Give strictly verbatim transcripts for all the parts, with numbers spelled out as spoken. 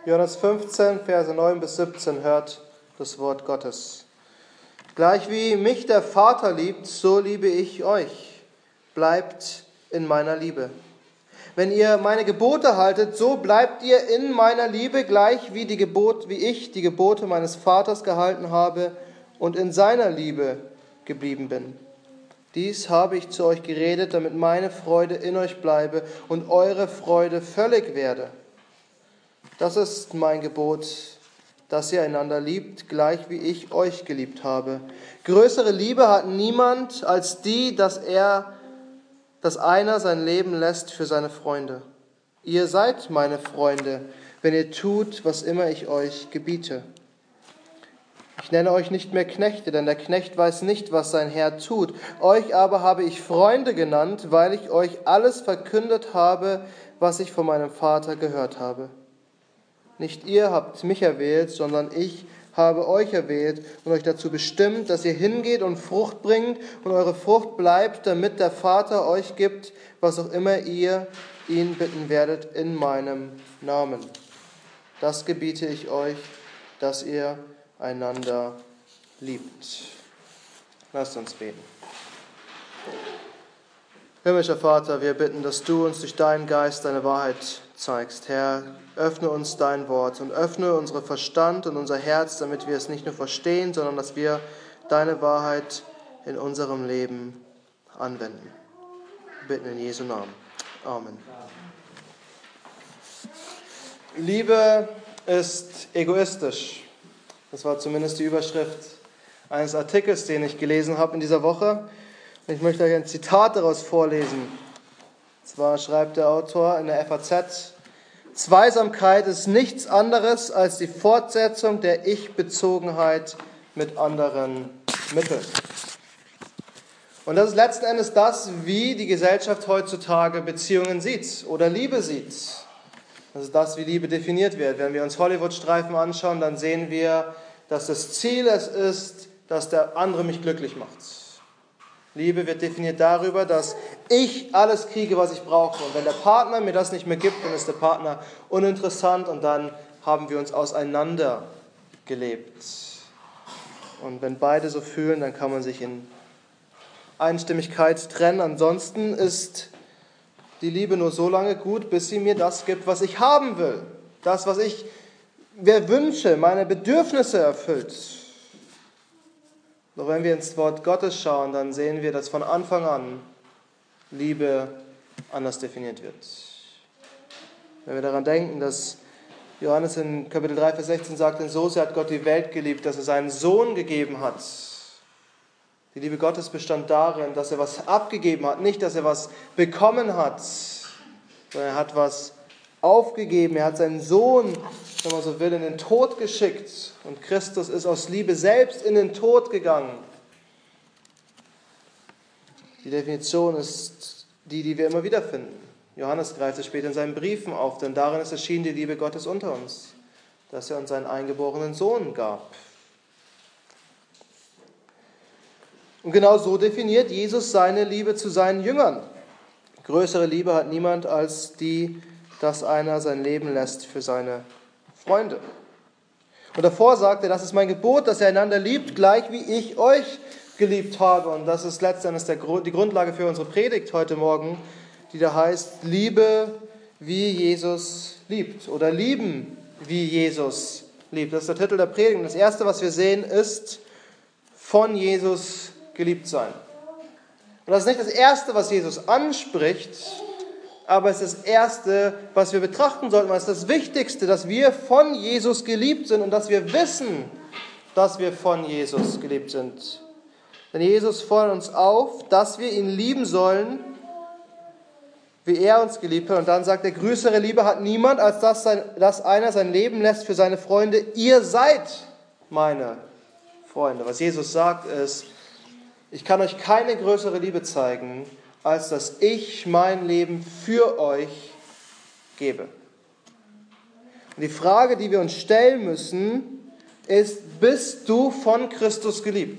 Johannes fünfzehn, Verse neun bis siebzehn, hört das Wort Gottes. Gleich wie mich der Vater liebt, so liebe ich euch. Bleibt in meiner Liebe. Wenn ihr meine Gebote haltet, so bleibt ihr in meiner Liebe, gleich wie, die Gebot, wie ich die Gebote meines Vaters gehalten habe und in seiner Liebe geblieben bin. Dies habe ich zu euch geredet, damit meine Freude in euch bleibe und eure Freude völlig werde. Das ist mein Gebot, dass ihr einander liebt, gleich wie ich euch geliebt habe. Größere Liebe hat niemand als die, dass er, dass einer sein Leben lässt für seine Freunde. Ihr seid meine Freunde, wenn ihr tut, was immer ich euch gebiete. Ich nenne euch nicht mehr Knechte, denn der Knecht weiß nicht, was sein Herr tut. Euch aber habe ich Freunde genannt, weil ich euch alles verkündet habe, was ich von meinem Vater gehört habe. Nicht ihr habt mich erwählt, sondern ich habe euch erwählt und euch dazu bestimmt, dass ihr hingeht und Frucht bringt und eure Frucht bleibt, damit der Vater euch gibt, was auch immer ihr ihn bitten werdet in meinem Namen. Das gebiete ich euch, dass ihr einander liebt. Lasst uns beten. Himmlischer Vater, wir bitten, dass du uns durch deinen Geist deine Wahrheit zeigst. Herr, öffne uns dein Wort und öffne unseren Verstand und unser Herz, damit wir es nicht nur verstehen, sondern dass wir deine Wahrheit in unserem Leben anwenden. Wir bitten in Jesu Namen. Amen. Liebe ist egoistisch. Das war zumindest die Überschrift eines Artikels, den ich gelesen habe in dieser Woche. Ich möchte euch ein Zitat daraus vorlesen. Und zwar schreibt der Autor in der F A Z: Zweisamkeit ist nichts anderes als die Fortsetzung der Ich-Bezogenheit mit anderen Mitteln. Und das ist letzten Endes das, wie die Gesellschaft heutzutage Beziehungen sieht oder Liebe sieht. Das ist das, wie Liebe definiert wird. Wenn wir uns Hollywood-Streifen anschauen, dann sehen wir, dass das Ziel es ist, dass der andere mich glücklich macht. Liebe wird definiert darüber, dass ich alles kriege, was ich brauche. Und wenn der Partner mir das nicht mehr gibt, dann ist der Partner uninteressant und dann haben wir uns auseinander gelebt. Und wenn beide so fühlen, dann kann man sich in Einstimmigkeit trennen. Ansonsten ist die Liebe nur so lange gut, bis sie mir das gibt, was ich haben will. Das, was ich mir wünsche, meine Bedürfnisse erfüllt. Doch wenn wir ins Wort Gottes schauen, dann sehen wir, dass von Anfang an Liebe anders definiert wird. Wenn wir daran denken, dass Johannes in Kapitel drei, Vers sechzehn sagt, denn so sehr hat Gott die Welt geliebt, dass er seinen Sohn gegeben hat. Die Liebe Gottes bestand darin, dass er was abgegeben hat, nicht, dass er was bekommen hat, sondern er hat was aufgegeben. Er hat seinen Sohn, wenn man so will, in den Tod geschickt. Und Christus ist aus Liebe selbst in den Tod gegangen. Die Definition ist die, die wir immer wieder finden. Johannes greift es später in seinen Briefen auf, denn darin ist erschienen die Liebe Gottes unter uns, dass er uns seinen eingeborenen Sohn gab. Und genau so definiert Jesus seine Liebe zu seinen Jüngern. Größere Liebe hat niemand als die, dass einer sein Leben lässt für seine Freunde. Und davor sagt er, das ist mein Gebot, dass ihr einander liebt, gleich wie ich euch geliebt habe. Und das ist letztendlich die Grundlage für unsere Predigt heute Morgen, die da heißt, Liebe wie Jesus liebt oder lieben wie Jesus liebt. Das ist der Titel der Predigt. Und das Erste, was wir sehen, ist von Jesus geliebt sein. Und das ist nicht das Erste, was Jesus anspricht, aber es ist das Erste, was wir betrachten sollten, weil es ist das Wichtigste, dass wir von Jesus geliebt sind und dass wir wissen, dass wir von Jesus geliebt sind. Denn Jesus fordert uns auf, dass wir ihn lieben sollen, wie er uns geliebt hat. Und dann sagt er, größere Liebe hat niemand, als dass, sein, dass einer sein Leben lässt für seine Freunde. Ihr seid meine Freunde. Was Jesus sagt ist, ich kann euch keine größere Liebe zeigen, als dass ich mein Leben für euch gebe. Und die Frage, die wir uns stellen müssen, ist, bist du von Christus geliebt?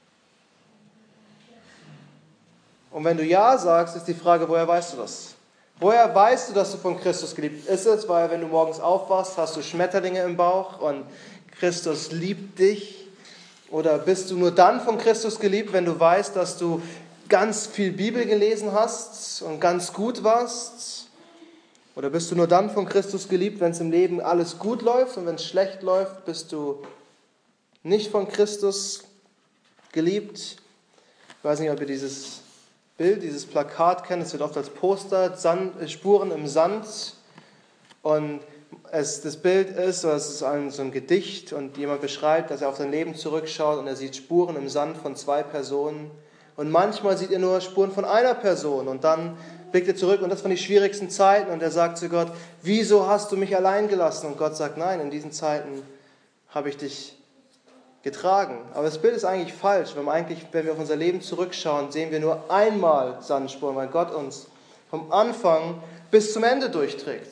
Und wenn du Ja sagst, ist die Frage, woher weißt du das? Woher weißt du, dass du von Christus geliebt bist? Ist es, weil wenn du morgens aufwachst, hast du Schmetterlinge im Bauch und Christus liebt dich? Oder bist du nur dann von Christus geliebt, wenn du weißt, dass du ganz viel Bibel gelesen hast und ganz gut warst? Oder bist du nur dann von Christus geliebt, wenn es im Leben alles gut läuft, und wenn es schlecht läuft, bist du nicht von Christus geliebt? Ich weiß nicht, ob ihr dieses Bild, dieses Plakat kennt. Es wird oft als Poster, Sand, Spuren im Sand. Und es, das Bild ist, oder es ist ein, so ein Gedicht, und jemand beschreibt, dass er auf sein Leben zurückschaut und er sieht Spuren im Sand von zwei Personen. Und manchmal sieht er nur Spuren von einer Person, und dann blickt er zurück, und das waren die schwierigsten Zeiten, und er sagt zu Gott: Wieso hast du mich allein gelassen? Und Gott sagt: Nein, in diesen Zeiten habe ich dich getragen. Aber das Bild ist eigentlich falsch. Wenn wir, eigentlich, wenn wir auf unser Leben zurückschauen, sehen wir nur einmal Sandspuren, weil Gott uns vom Anfang bis zum Ende durchträgt.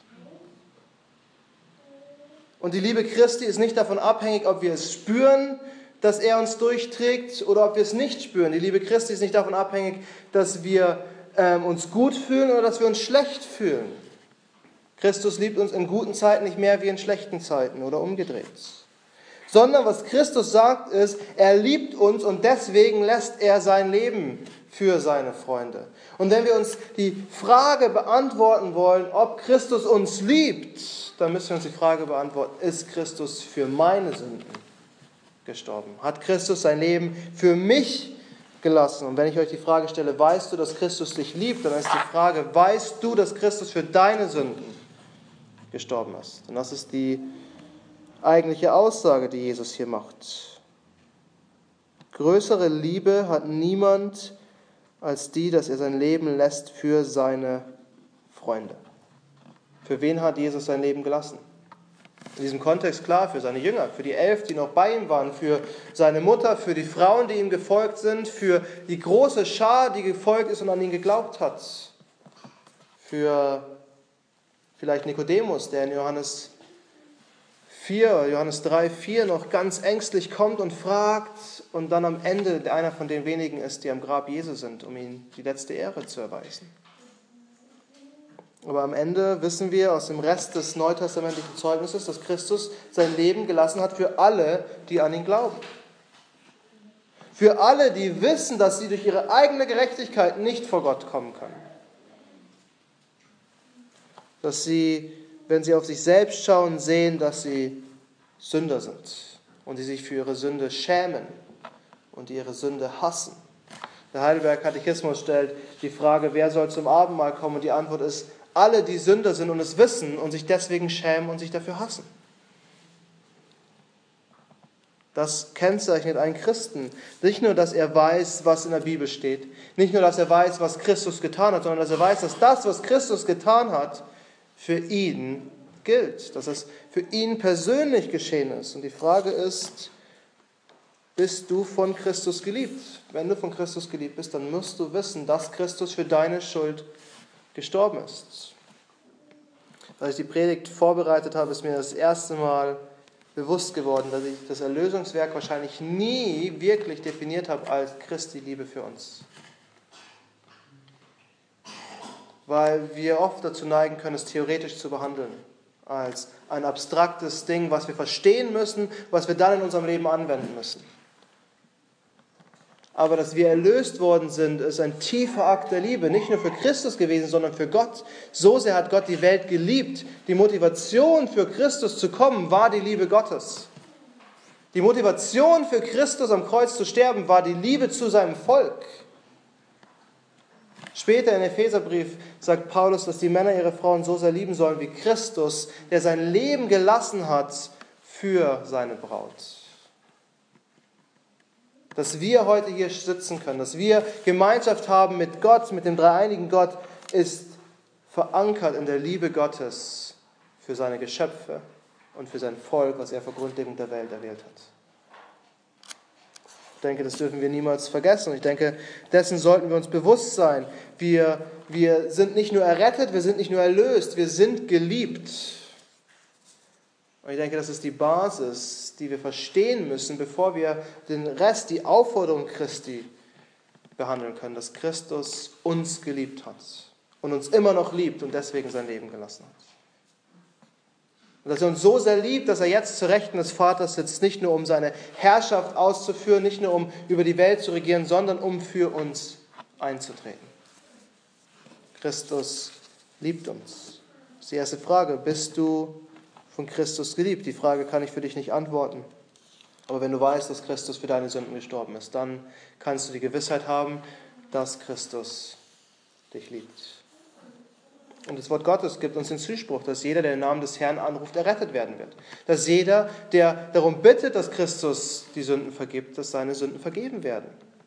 Und die Liebe Christi ist nicht davon abhängig, ob wir es spüren, dass er uns durchträgt, oder ob wir es nicht spüren. Die Liebe Christi ist nicht davon abhängig, dass wir ähm, uns gut fühlen oder dass wir uns schlecht fühlen. Christus liebt uns in guten Zeiten nicht mehr wie in schlechten Zeiten oder umgedreht. Sondern was Christus sagt ist, er liebt uns und deswegen lässt er sein Leben für seine Freunde. Und wenn wir uns die Frage beantworten wollen, ob Christus uns liebt, dann müssen wir uns die Frage beantworten: Ist Christus für meine Sünden gestorben? Hat Christus sein Leben für mich gelassen? Und wenn ich euch die Frage stelle, weißt du, dass Christus dich liebt, dann ist die Frage: Weißt du, dass Christus für deine Sünden gestorben ist? Und das ist die eigentliche Aussage, die Jesus hier macht. Größere Liebe hat niemand als die, dass er sein Leben lässt für seine Freunde. Für wen hat Jesus sein Leben gelassen? In diesem Kontext klar, für seine Jünger, für die Elf, die noch bei ihm waren, für seine Mutter, für die Frauen, die ihm gefolgt sind, für die große Schar, die gefolgt ist und an ihn geglaubt hat. Für vielleicht Nikodemus, der in Johannes vier, Johannes drei, vier noch ganz ängstlich kommt und fragt und dann am Ende einer von den wenigen ist, die am Grab Jesu sind, um ihm die letzte Ehre zu erweisen. Aber am Ende wissen wir aus dem Rest des neutestamentlichen Zeugnisses, dass Christus sein Leben gelassen hat für alle, die an ihn glauben. Für alle, die wissen, dass sie durch ihre eigene Gerechtigkeit nicht vor Gott kommen können. Dass sie, wenn sie auf sich selbst schauen, sehen, dass sie Sünder sind und sie sich für ihre Sünde schämen und ihre Sünde hassen. Der Heidelberger Katechismus stellt die Frage, wer soll zum Abendmahl kommen? Und die Antwort ist: alle, die Sünder sind und es wissen und sich deswegen schämen und sich dafür hassen. Das kennzeichnet einen Christen. Nicht nur, dass er weiß, was in der Bibel steht, nicht nur, dass er weiß, was Christus getan hat, sondern dass er weiß, dass das, was Christus getan hat, für ihn gilt, dass es für ihn persönlich geschehen ist. Und die Frage ist: Bist du von Christus geliebt? Wenn du von Christus geliebt bist, dann musst du wissen, dass Christus für deine Schuld gestorben ist. Als ich die Predigt vorbereitet habe, ist mir das erste Mal bewusst geworden, dass ich das Erlösungswerk wahrscheinlich nie wirklich definiert habe als Christi Liebe für uns. Weil wir oft dazu neigen können, es theoretisch zu behandeln, als ein abstraktes Ding, was wir verstehen müssen, was wir dann in unserem Leben anwenden müssen. Aber dass wir erlöst worden sind, ist ein tiefer Akt der Liebe, nicht nur für Christus gewesen, sondern für Gott. So sehr hat Gott die Welt geliebt. Die Motivation für Christus zu kommen war die Liebe Gottes. Die Motivation für Christus am Kreuz zu sterben war die Liebe zu seinem Volk. Später im Epheserbrief sagt Paulus, dass die Männer ihre Frauen so sehr lieben sollen wie Christus, der sein Leben gelassen hat für seine Braut. Dass wir heute hier sitzen können, dass wir Gemeinschaft haben mit Gott, mit dem dreieinigen Gott, ist verankert in der Liebe Gottes für seine Geschöpfe und für sein Volk, was er vor Grundlegung der Welt erwählt hat. Ich denke, das dürfen wir niemals vergessen. Ich denke, dessen sollten wir uns bewusst sein. Wir, wir sind nicht nur errettet, wir sind nicht nur erlöst, wir sind geliebt. Und ich denke, das ist die Basis, die wir verstehen müssen, bevor wir den Rest, die Aufforderung Christi behandeln können, dass Christus uns geliebt hat. und uns immer noch liebt und deswegen sein Leben gelassen hat. Und dass er uns so sehr liebt, dass er jetzt zu Rechten des Vaters sitzt, nicht nur um seine Herrschaft auszuführen, nicht nur um über die Welt zu regieren, sondern um für uns einzutreten. Christus liebt uns. Das ist die erste Frage. Bist du von Christus geliebt? Die Frage kann ich für dich nicht antworten. Aber wenn du weißt, dass Christus für deine Sünden gestorben ist, dann kannst du die Gewissheit haben, dass Christus dich liebt. Und das Wort Gottes gibt uns den Zuspruch, dass jeder, der den Namen des Herrn anruft, errettet werden wird. Dass jeder, der darum bittet, dass Christus die Sünden vergibt, dass seine Sünden vergeben werden.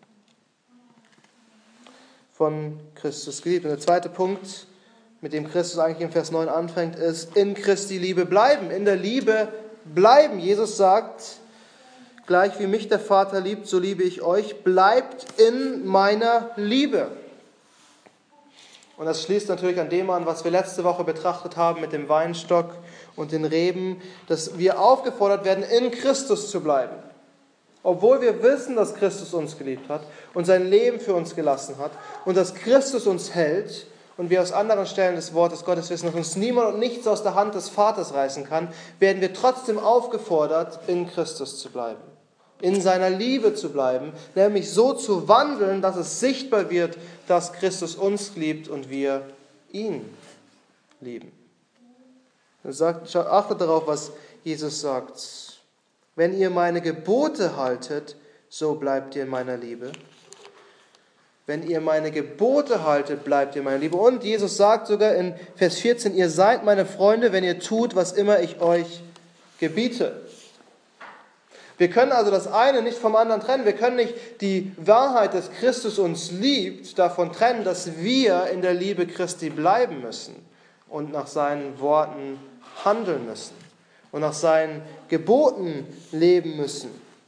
Von Christus geliebt. Und der zweite Punkt, mit dem Christus eigentlich im Vers neun anfängt, ist in Christi Liebe bleiben, in der Liebe bleiben. Jesus sagt, gleich wie mich der Vater liebt, so liebe ich euch, bleibt in meiner Liebe. Und das schließt natürlich an dem an, was wir letzte Woche betrachtet haben mit dem Weinstock und den Reben, dass wir aufgefordert werden, in Christus zu bleiben. Obwohl wir wissen, dass Christus uns geliebt hat und sein Leben für uns gelassen hat und dass Christus uns hält und wir aus anderen Stellen des Wortes Gottes wissen, dass uns niemand und nichts aus der Hand des Vaters reißen kann, werden wir trotzdem aufgefordert, in Christus zu bleiben. In seiner Liebe zu bleiben, nämlich so zu wandeln, dass es sichtbar wird, dass Christus uns liebt und wir ihn lieben. Er sagt, achtet darauf, was Jesus sagt. Wenn ihr meine Gebote haltet, so bleibt ihr in meiner Liebe. Wenn ihr meine Gebote haltet, bleibt ihr in meiner Liebe. Und Jesus sagt sogar in Vers vierzehn, ihr seid meine Freunde, wenn ihr tut, was immer ich euch gebiete. Wir können also das eine nicht vom anderen trennen. Wir können nicht die Wahrheit, dass Christus uns liebt, davon trennen, dass wir in der Liebe Christi bleiben müssen und nach seinen Worten handeln müssen und nach seinen Geboten leben müssen.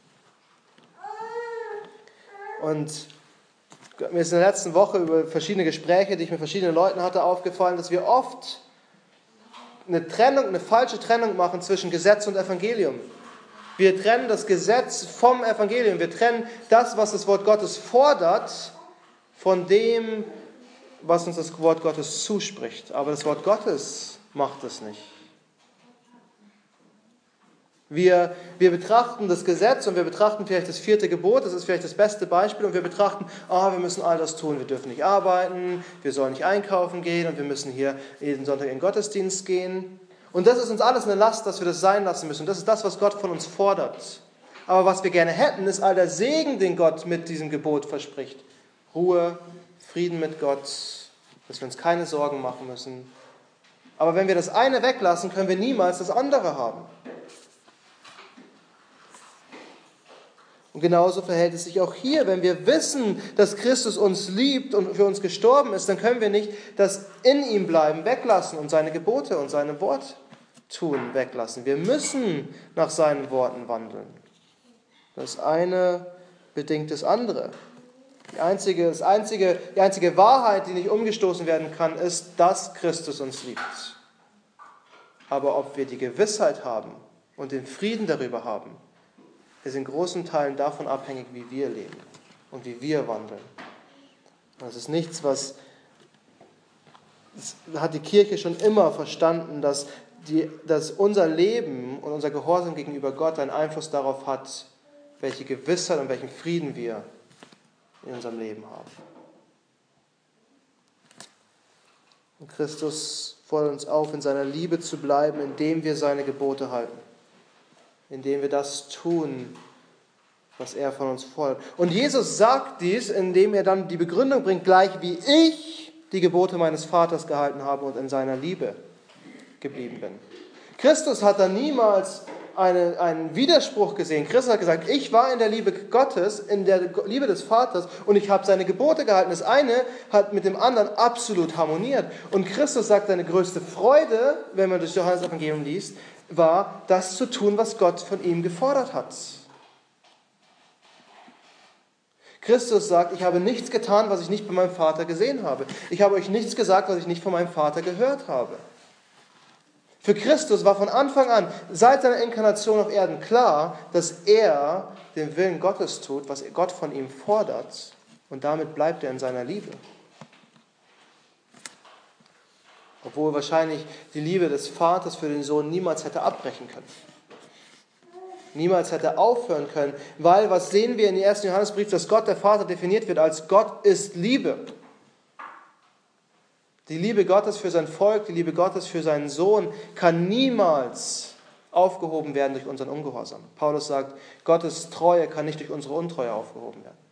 Und mir ist in der letzten Woche über verschiedene Gespräche, die ich mit verschiedenen Leuten hatte, aufgefallen, dass wir oft eine Trennung, eine falsche Trennung machen zwischen Gesetz und Evangelium. Wir trennen das Gesetz vom Evangelium. Wir trennen das, was das Wort Gottes fordert, von dem, was uns das Wort Gottes zuspricht. Aber das Wort Gottes macht es nicht. Wir, wir betrachten das Gesetz und wir betrachten vielleicht das vierte Gebot, das ist vielleicht das beste Beispiel, und wir betrachten, ah, wir müssen all das tun, wir dürfen nicht arbeiten, wir sollen nicht einkaufen gehen und wir müssen hier jeden Sonntag in den Gottesdienst gehen. Und das ist uns alles eine Last, dass wir das sein lassen müssen. Und das ist das, was Gott von uns fordert. Aber was wir gerne hätten, ist all der Segen, den Gott mit diesem Gebot verspricht. Ruhe, Frieden mit Gott, dass wir uns keine Sorgen machen müssen. Aber wenn wir das eine weglassen, können wir niemals das andere haben. Und genauso verhält es sich auch hier. Wenn wir wissen, dass Christus uns liebt und für uns gestorben ist, dann können wir nicht das in ihm bleiben weglassen und seine Gebote und seine Wort tun weglassen. Wir müssen nach seinen Worten wandeln. Das eine bedingt das andere. Die einzige, das einzige, die einzige Wahrheit, die nicht umgestoßen werden kann, ist, dass Christus uns liebt. Aber ob wir die Gewissheit haben und den Frieden darüber haben, ist in großen Teilen davon abhängig, wie wir leben und wie wir wandeln. Das ist nichts, was das hat die Kirche schon immer verstanden, dass, die, dass unser Leben und unser Gehorsam gegenüber Gott einen Einfluss darauf hat, welche Gewissheit und welchen Frieden wir in unserem Leben haben. Und Christus fordert uns auf, in seiner Liebe zu bleiben, indem wir seine Gebote halten. Indem wir das tun, was er von uns fordert. Und Jesus sagt dies, indem er dann die Begründung bringt, gleich wie ich die Gebote meines Vaters gehalten habe und in seiner Liebe geblieben bin. Christus hat da niemals eine, einen Widerspruch gesehen. Christus hat gesagt, ich war in der Liebe Gottes, in der Liebe des Vaters und ich habe seine Gebote gehalten. Das eine hat mit dem anderen absolut harmoniert. Und Christus sagt, seine größte Freude, wenn man das Johannes-Evangelium liest, war, das zu tun, was Gott von ihm gefordert hat. Christus sagt, ich habe nichts getan, was ich nicht bei meinem Vater gesehen habe. Ich habe euch nichts gesagt, was ich nicht von meinem Vater gehört habe. Für Christus war von Anfang an, seit seiner Inkarnation auf Erden klar, dass er den Willen Gottes tut, was Gott von ihm fordert, und damit bleibt er in seiner Liebe. Obwohl wahrscheinlich die Liebe des Vaters für den Sohn niemals hätte abbrechen können. Niemals hätte aufhören können, weil, was sehen wir in dem ersten Johannesbrief, dass Gott, der Vater, definiert wird als Gott ist Liebe. Die Liebe Gottes für sein Volk, die Liebe Gottes für seinen Sohn kann niemals aufgehoben werden durch unseren Ungehorsam. Paulus sagt, Gottes Treue kann nicht durch unsere Untreue aufgehoben werden.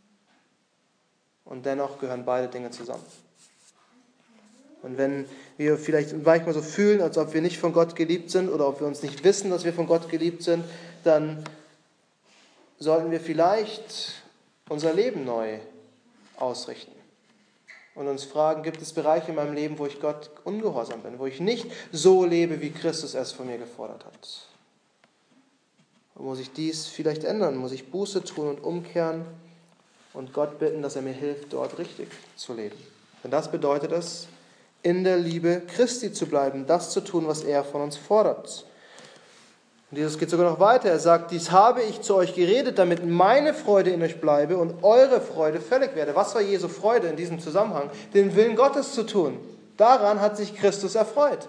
Und dennoch gehören beide Dinge zusammen. Und wenn wir vielleicht manchmal so fühlen, als ob wir nicht von Gott geliebt sind oder ob wir uns nicht wissen, dass wir von Gott geliebt sind, dann sollten wir vielleicht unser Leben neu ausrichten und uns fragen, gibt es Bereiche in meinem Leben, wo ich Gott ungehorsam bin, wo ich nicht so lebe, wie Christus es von mir gefordert hat? Und muss ich dies vielleicht ändern? Muss ich Buße tun und umkehren und Gott bitten, dass er mir hilft, dort richtig zu leben? Denn das bedeutet es, in der Liebe Christi zu bleiben, das zu tun, was er von uns fordert. Und Jesus geht sogar noch weiter. Er sagt, dies habe ich zu euch geredet, damit meine Freude in euch bleibe und eure Freude völlig werde. Was war Jesu Freude in diesem Zusammenhang? Den Willen Gottes zu tun. Daran hat sich Christus erfreut.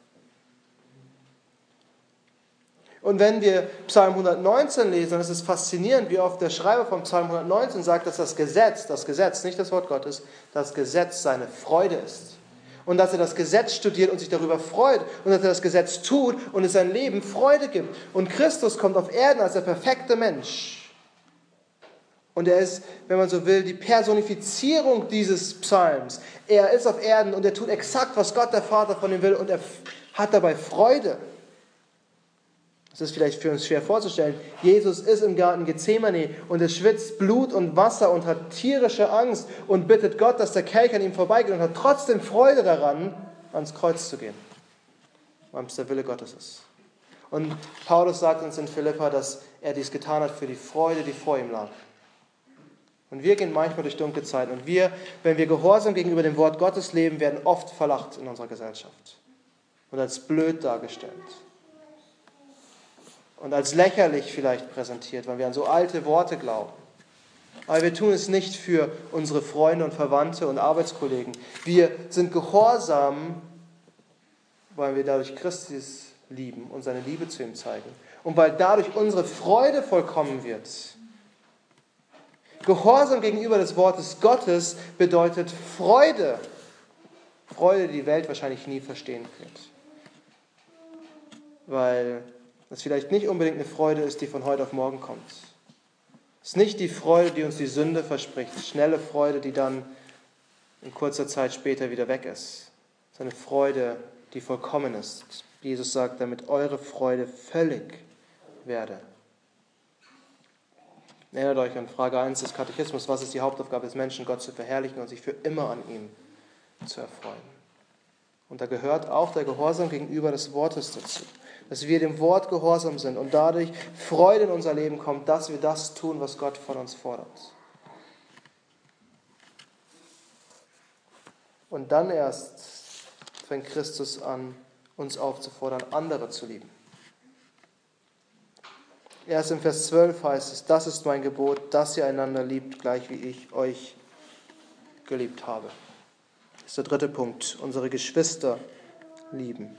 Und wenn wir Psalm hundertneunzehn lesen, dann ist es faszinierend, wie oft der Schreiber von Psalm hundertneunzehn sagt, dass das Gesetz, das Gesetz, nicht das Wort Gottes, das Gesetz seine Freude ist. Und dass er das Gesetz studiert und sich darüber freut. Und dass er das Gesetz tut und es sein Leben Freude gibt. Und Christus kommt auf Erden als der perfekte Mensch. Und er ist, wenn man so will, die Personifizierung dieses Psalms. Er ist auf Erden und er tut exakt, was Gott der Vater von ihm will. Und er hat dabei Freude. Das ist vielleicht für uns schwer vorzustellen. Jesus ist im Garten Gethsemane und er schwitzt Blut und Wasser und hat tierische Angst und bittet Gott, dass der Kelch an ihm vorbeigeht und hat trotzdem Freude daran, ans Kreuz zu gehen, weil es der Wille Gottes ist. Und Paulus sagt uns in Philippa, dass er dies getan hat für die Freude, die vor ihm lag. Und wir gehen manchmal durch dunkle Zeiten und wir, wenn wir gehorsam gegenüber dem Wort Gottes leben, werden oft verlacht in unserer Gesellschaft und als blöd dargestellt. Und als lächerlich vielleicht präsentiert, weil wir an so alte Worte glauben. Aber wir tun es nicht für unsere Freunde und Verwandte und Arbeitskollegen. Wir sind gehorsam, weil wir dadurch Christus lieben und seine Liebe zu ihm zeigen. Und weil dadurch unsere Freude vollkommen wird. Gehorsam gegenüber des Wortes Gottes bedeutet Freude. Freude, die die Welt wahrscheinlich nie verstehen wird. Weil das vielleicht nicht unbedingt eine Freude ist, die von heute auf morgen kommt. Es ist nicht die Freude, die uns die Sünde verspricht, schnelle Freude, die dann in kurzer Zeit später wieder weg ist. Es ist eine Freude, die vollkommen ist. Jesus sagt, damit eure Freude völlig werde. Erinnert euch an Frage eins des Katechismus, was ist die Hauptaufgabe des Menschen, Gott zu verherrlichen und sich für immer an ihm zu erfreuen. Und da gehört auch der Gehorsam gegenüber des Wortes dazu. Dass wir dem Wort gehorsam sind und dadurch Freude in unser Leben kommt, dass wir das tun, was Gott von uns fordert. Und dann erst fängt Christus an, uns aufzufordern, andere zu lieben. Erst im Vers zwölf heißt es, das ist mein Gebot, dass ihr einander liebt, gleich wie ich euch geliebt habe. Das ist der dritte Punkt, unsere Geschwister lieben.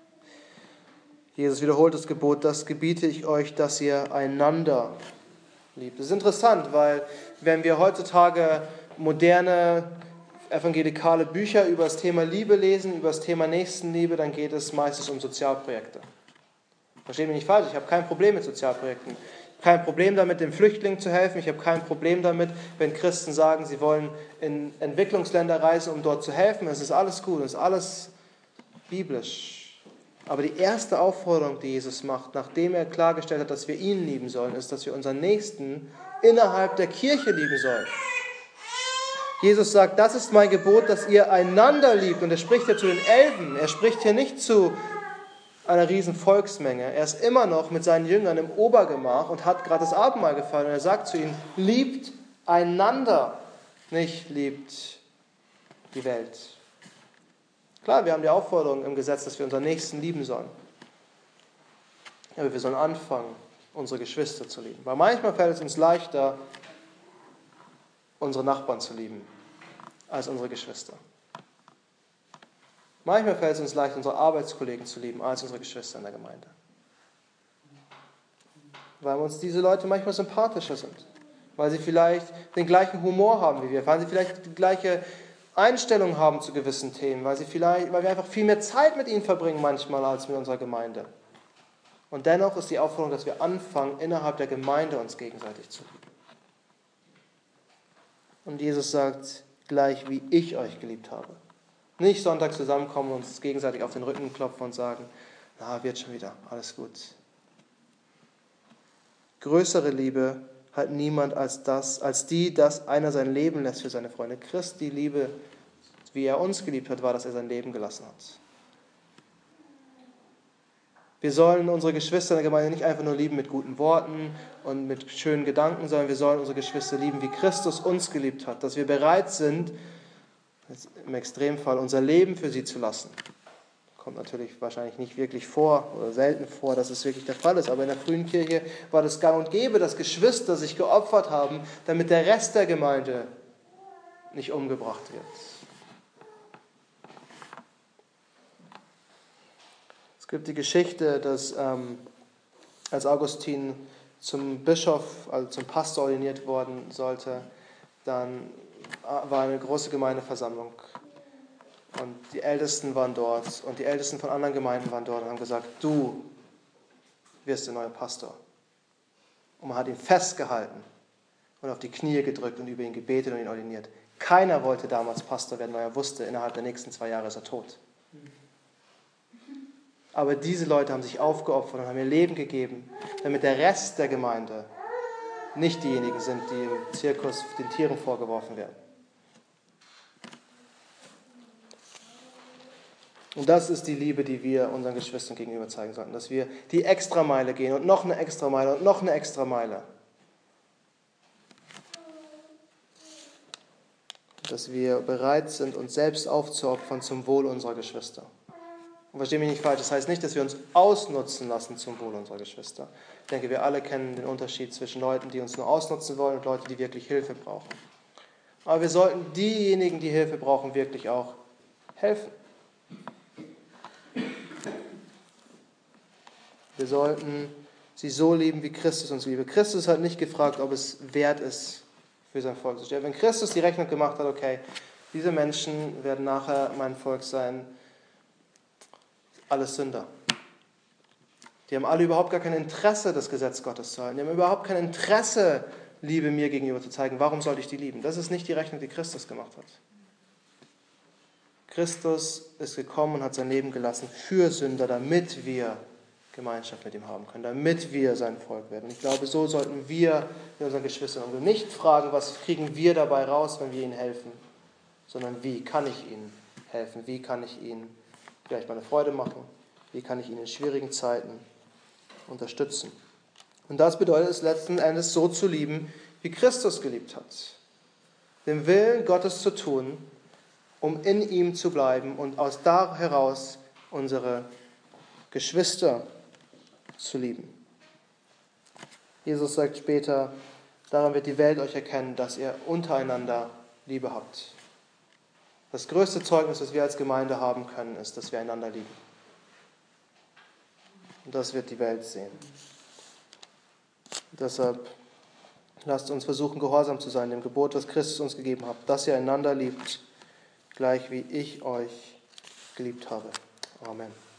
Jesus wiederholt das Gebot, das gebiete ich euch, dass ihr einander liebt. Das ist interessant, weil wenn wir heutzutage moderne evangelikale Bücher über das Thema Liebe lesen, über das Thema Nächstenliebe, dann geht es meistens um Sozialprojekte. Versteht mich nicht falsch, ich habe kein Problem mit Sozialprojekten. Kein Problem damit, den Flüchtlingen zu helfen. Ich habe kein Problem damit, wenn Christen sagen, sie wollen in Entwicklungsländer reisen, um dort zu helfen. Es ist alles gut, es ist alles biblisch. Aber die erste Aufforderung, die Jesus macht, nachdem er klargestellt hat, dass wir ihn lieben sollen, ist, dass wir unseren Nächsten innerhalb der Kirche lieben sollen. Jesus sagt, das ist mein Gebot, dass ihr einander liebt. Und er spricht hier zu den Elfen. Er spricht hier nicht zu einer riesen Volksmenge. Er ist immer noch mit seinen Jüngern im Obergemach und hat gerade das Abendmahl gefeiert. Und er sagt zu ihnen, liebt einander, nicht liebt die Welt. Klar, wir haben die Aufforderung im Gesetz, dass wir unseren Nächsten lieben sollen. Aber wir sollen anfangen, unsere Geschwister zu lieben. Weil manchmal fällt es uns leichter, unsere Nachbarn zu lieben, als unsere Geschwister. Manchmal fällt es uns leicht, unsere Arbeitskollegen zu lieben, als unsere Geschwister in der Gemeinde. Weil uns diese Leute manchmal sympathischer sind. Weil sie vielleicht den gleichen Humor haben wie wir. Weil sie vielleicht die gleiche Einstellung haben zu gewissen Themen. Weil, sie vielleicht, weil wir einfach viel mehr Zeit mit ihnen verbringen manchmal als mit unserer Gemeinde. Und dennoch ist die Aufforderung, dass wir anfangen, innerhalb der Gemeinde uns gegenseitig zu lieben. Und Jesus sagt, gleich wie ich euch geliebt habe. Nicht Sonntag zusammenkommen und uns gegenseitig auf den Rücken klopfen und sagen, na, wird schon wieder, alles gut. Größere Liebe hat niemand als das, als die, dass einer sein Leben lässt für seine Freunde. Christi Liebe, wie er uns geliebt hat, war, dass er sein Leben gelassen hat. Wir sollen unsere Geschwister in der Gemeinde nicht einfach nur lieben mit guten Worten und mit schönen Gedanken, sondern wir sollen unsere Geschwister lieben, wie Christus uns geliebt hat. Dass wir bereit sind, im Extremfall unser Leben für sie zu lassen. Kommt natürlich wahrscheinlich nicht wirklich vor oder selten vor, dass es wirklich der Fall ist. Aber in der frühen Kirche war das gang und gäbe, dass Geschwister sich geopfert haben, damit der Rest der Gemeinde nicht umgebracht wird. Es gibt die Geschichte, dass ähm, als Augustin zum Bischof, also zum Pastor ordiniert worden sollte, dann war eine große Gemeindeversammlung. Und die Ältesten waren dort und die Ältesten von anderen Gemeinden waren dort und haben gesagt, du wirst der neue Pastor. Und man hat ihn festgehalten und auf die Knie gedrückt und über ihn gebetet und ihn ordiniert. Keiner wollte damals Pastor werden, weil er wusste, innerhalb der nächsten zwei Jahre ist er tot. Aber diese Leute haben sich aufgeopfert und haben ihr Leben gegeben, damit der Rest der Gemeinde nicht diejenigen sind, die im Zirkus den Tieren vorgeworfen werden. Und das ist die Liebe, die wir unseren Geschwistern gegenüber zeigen sollten, dass wir die Extrameile gehen und noch eine Extrameile und noch eine Extrameile. Dass wir bereit sind, uns selbst aufzuopfern zum Wohl unserer Geschwister. Und verstehe mich nicht falsch, das heißt nicht, dass wir uns ausnutzen lassen zum Wohl unserer Geschwister. Ich denke, wir alle kennen den Unterschied zwischen Leuten, die uns nur ausnutzen wollen und Leuten, die wirklich Hilfe brauchen. Aber wir sollten diejenigen, die Hilfe brauchen, wirklich auch helfen. Wir sollten sie so lieben, wie Christus uns liebe. Christus hat nicht gefragt, ob es wert ist, für sein Volk zu sterben. Wenn Christus die Rechnung gemacht hat, okay, diese Menschen werden nachher mein Volk sein, alles Sünder. Die haben alle überhaupt gar kein Interesse, das Gesetz Gottes zu halten. Die haben überhaupt kein Interesse, Liebe mir gegenüber zu zeigen. Warum sollte ich die lieben? Das ist nicht die Rechnung, die Christus gemacht hat. Christus ist gekommen und hat sein Leben gelassen für Sünder, damit wir Gemeinschaft mit ihm haben können, damit wir sein Volk werden. Und ich glaube, so sollten wir mit unseren Geschwistern umgehen. Nicht fragen, was kriegen wir dabei raus, wenn wir ihnen helfen, sondern wie kann ich ihnen helfen? Wie kann ich ihnen vielleicht mal eine Freude machen? Wie kann ich ihnen in schwierigen Zeiten unterstützen? Und das bedeutet es letzten Endes so zu lieben, wie Christus geliebt hat. Den Willen Gottes zu tun, um in ihm zu bleiben und aus da heraus unsere Geschwister zu lieben. Jesus sagt später, daran wird die Welt euch erkennen, dass ihr untereinander Liebe habt. Das größte Zeugnis, das wir als Gemeinde haben können, ist, dass wir einander lieben. Und das wird die Welt sehen. Und deshalb lasst uns versuchen, gehorsam zu sein, dem Gebot, das Christus uns gegeben hat, dass ihr einander liebt, gleich wie ich euch geliebt habe. Amen.